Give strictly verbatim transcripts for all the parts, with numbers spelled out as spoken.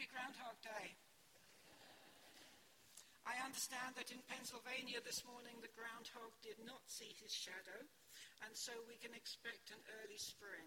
Happy Groundhog Day. I understand that in Pennsylvania this morning the groundhog did not see his shadow, and so we can expect an early spring.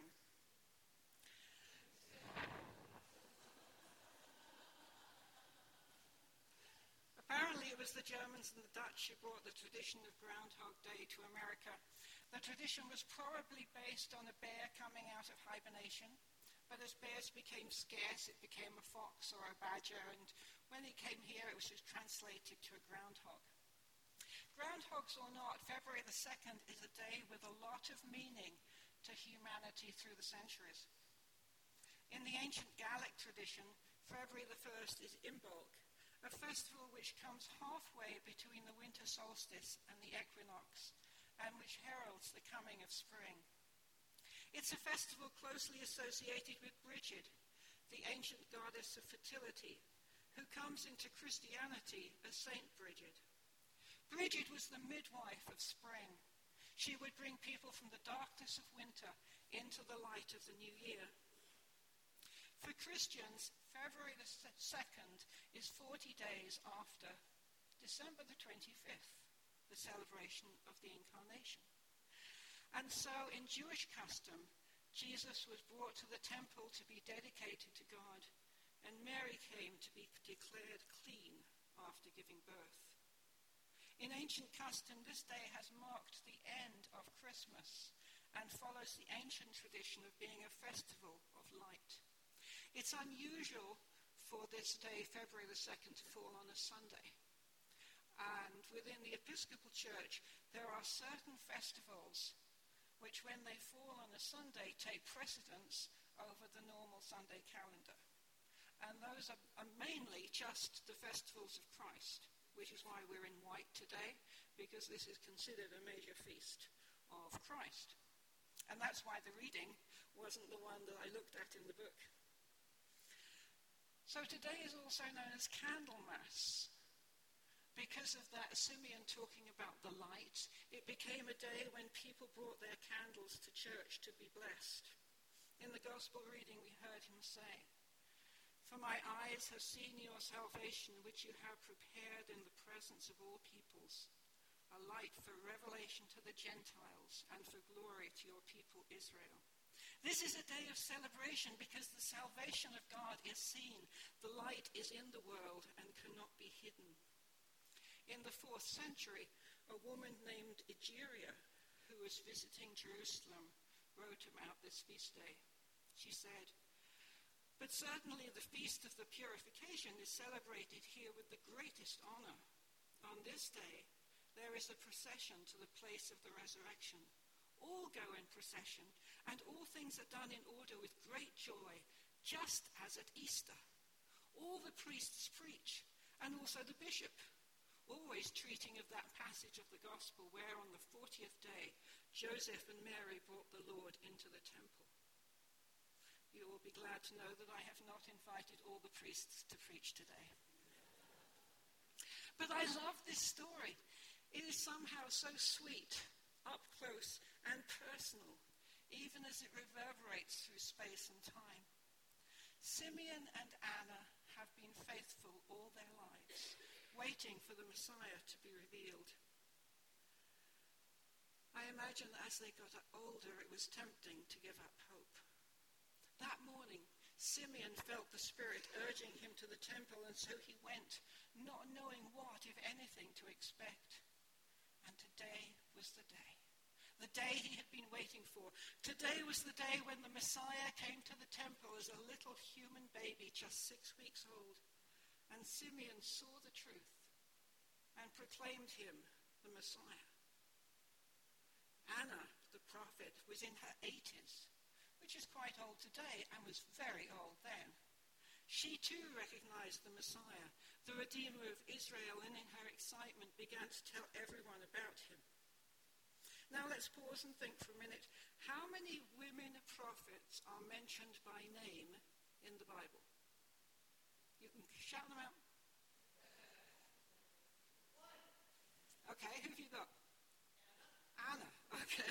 Apparently it was the Germans and the Dutch who brought the tradition of Groundhog Day to America. The tradition was probably based on a bear coming out of hibernation, but as bears became scarce, it became a fox or a badger, and when it came here, it was just translated to a groundhog. Groundhogs or not, February the second is a day with a lot of meaning to humanity through the centuries. In the ancient Gallic tradition, February the first is Imbolc, a festival which comes halfway between the winter solstice and the equinox, and which heralds the coming of spring. It's a festival closely associated with Brigid, the ancient goddess of fertility, who comes into Christianity as Saint Brigid. Brigid was the midwife of spring. She would bring people from the darkness of winter into the light of the new year. For Christians, February the second is forty days after December the twenty-fifth, the celebration of the Incarnation. And so, in Jewish custom, Jesus was brought to the temple to be dedicated to God, and Mary came to be declared clean after giving birth. In ancient custom, this day has marked the end of Christmas and follows the ancient tradition of being a festival of light. It's unusual for this day, February the second, to fall on a Sunday. And within the Episcopal Church, there are certain festivals which, when they fall on a Sunday, take precedence over the normal Sunday calendar. And those are, are mainly just the festivals of Christ, which is why we're in white today, because this is considered a major feast of Christ. And that's why the reading wasn't the one that I looked at in the book. So today is also known as Candlemas. Because of that, Simeon talking about the light, it became a day when people brought their candles to church to be blessed. In the gospel reading, we heard him say, "For my eyes have seen your salvation, which you have prepared in the presence of all peoples, a light for revelation to the Gentiles and for glory to your people Israel." This is a day of celebration because the salvation of God is seen. The light is in the world and cannot be hidden. In the fourth century, a woman named Egeria, who was visiting Jerusalem, wrote about this feast day. She said, "But certainly the feast of the purification is celebrated here with the greatest honor. On this day, there is a procession to the place of the resurrection. All go in procession, and all things are done in order with great joy, just as at Easter. All the priests preach, and also the bishop, always treating of that passage of the gospel where on the fortieth day Joseph and Mary brought the Lord into the temple." You will be glad to know that I have not invited all the priests to preach today. But I love this story. It is somehow so sweet, up close and personal, even as it reverberates through space and time. Simeon and Anna have been faithful all their lives, waiting for the Messiah to be revealed. I imagine that as they got older, it was tempting to give up hope. That morning, Simeon felt the Spirit urging him to the temple, and so he went, not knowing what, if anything, to expect. And today was the day. The day he had been waiting for. Today was the day when the Messiah came to the temple as a little human baby, just six weeks old. And Simeon saw the truth and proclaimed him the Messiah. Anna, the prophet, was in her eighties, which is quite old today and was very old then. She too recognized the Messiah, the Redeemer of Israel, and in her excitement began to tell everyone about him. Now let's pause and think for a minute. How many women prophets are mentioned by name in the Bible? You can shout them out. Okay, who have you got? Anna. Anna, okay.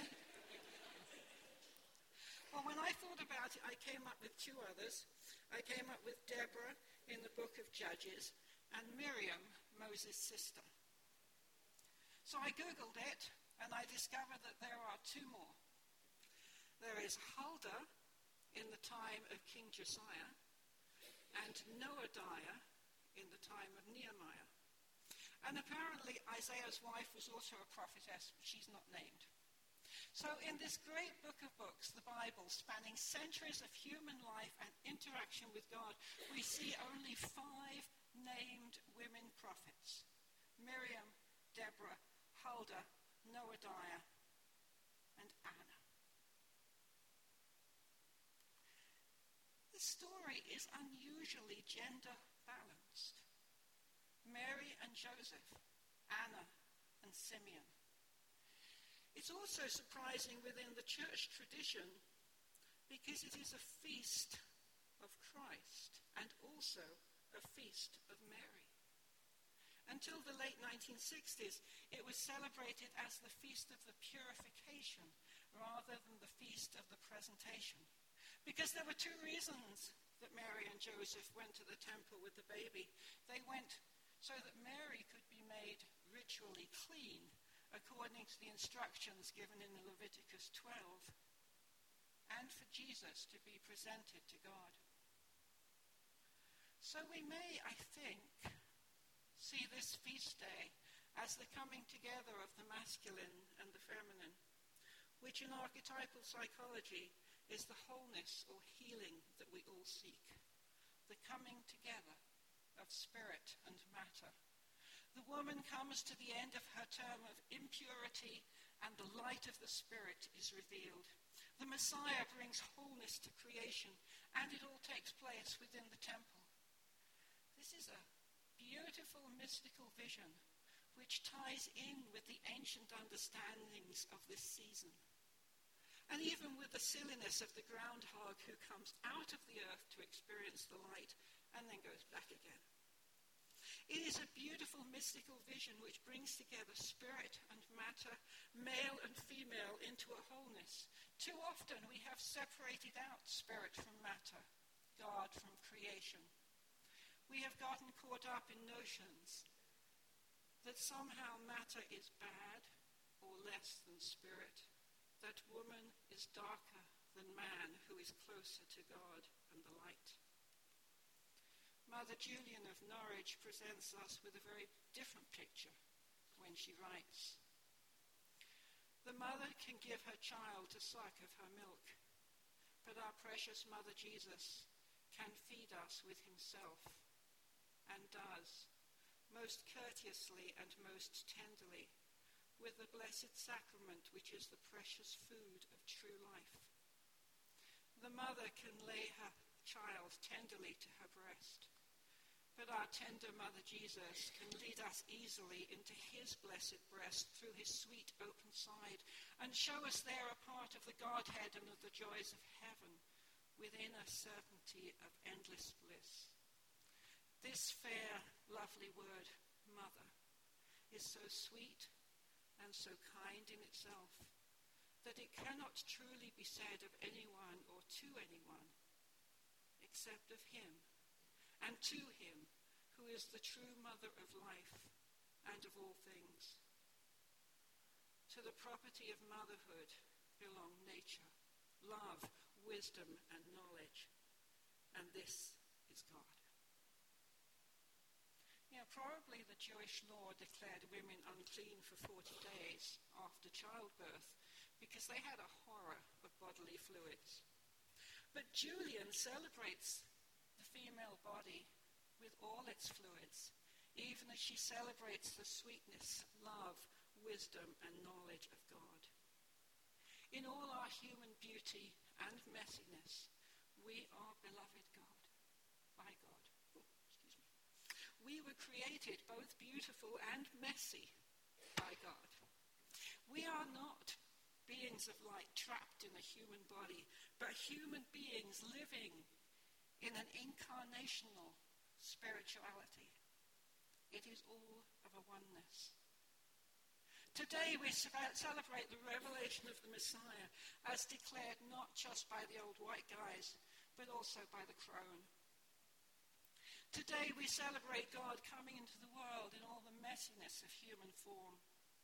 Well, when I thought about it, I came up with two others. I came up with Deborah, in the book of Judges, and Miriam, Moses' sister. So I Googled it, and I discovered that there are two more. There is Huldah in the time of King Josiah, and Noadiah in the time of Nehemiah. And apparently Isaiah's wife was also a prophetess, but she's not named. So in this great book of books, the Bible, spanning centuries of human life and interaction with God, we see only five named women prophets: Miriam, Deborah, Huldah, Noadiah, and Anna. The story is unusually gender balanced. Mary and Joseph, Anna and Simeon. It's also surprising within the church tradition because it is a feast of Christ and also a feast of Mary. Until the late nineteen sixties, it was celebrated as the Feast of the Purification rather than the Feast of the Presentation. Because there were two reasons that Mary and Joseph went to the temple with the baby. They went so that Mary could be made ritually clean according to the instructions given in Leviticus twelve, and for Jesus to be presented to God. So we may, I think, see this feast day as the coming together of the masculine and the feminine, which in archetypal psychology is the wholeness or healing that we all seek, the coming together of spirit and matter. The woman comes to the end of her term of impurity, and the light of the Spirit is revealed. The Messiah brings wholeness to creation, and it all takes place within the temple. This is a beautiful mystical vision which ties in with the ancient understandings of this season. And even with the silliness of the groundhog who comes out of the earth to experience the light and then goes back again. It is a beautiful mystical vision which brings together spirit and matter, male and female, into a wholeness. Too often we have separated out spirit from matter, God from creation. We have gotten caught up in notions that somehow matter is bad or less than spirit, that woman is darker than man who is closer to God and the light. Mother Julian of Norwich presents us with a very different picture when she writes, "The mother can give her child to suck of her milk, but our precious Mother Jesus can feed us with himself, and does, most courteously and most tenderly, with the blessed sacrament which is the precious food of true life. The mother can lay her child tenderly to her breast, but our tender Mother Jesus can lead us easily into his blessed breast through his sweet open side, and show us there a part of the Godhead and of the joys of heaven, within a certainty of endless bliss. This fair, lovely word, mother, is so sweet and so kind in itself, that it cannot truly be said of anyone or to anyone, except of him, and to him, who is the true mother of life and of all things. To the property of motherhood belong nature, love, wisdom, and knowledge, and this is God." You know, probably the Jewish law declared women unclean for forty days after childbirth because they had a horror of bodily fluids. But Julian celebrates the female body with all its fluids, even as she celebrates the sweetness, love, wisdom, and knowledge of God. In all our human beauty and messiness, we are beloved God, by God. Oh, excuse me. We were created both beautiful and messy by God. We are not beings of light trapped in a human body, but human beings living in an incarnational spirituality. It is all of a oneness. Today we celebrate the revelation of the Messiah as declared not just by the old white guys, but also by the crone. Today we celebrate God coming into the world in all the messiness of human form.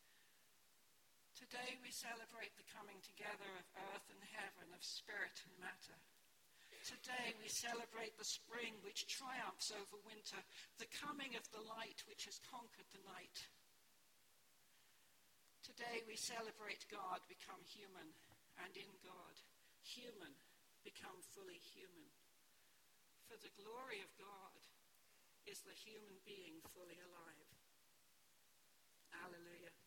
Today we celebrate the coming together of earth and heaven, of spirit and matter. Today we celebrate the spring which triumphs over winter, the coming of the light which has conquered the night. Today we celebrate God become human, and in God, human become fully human. For the glory of God is the human being fully alive. Alleluia.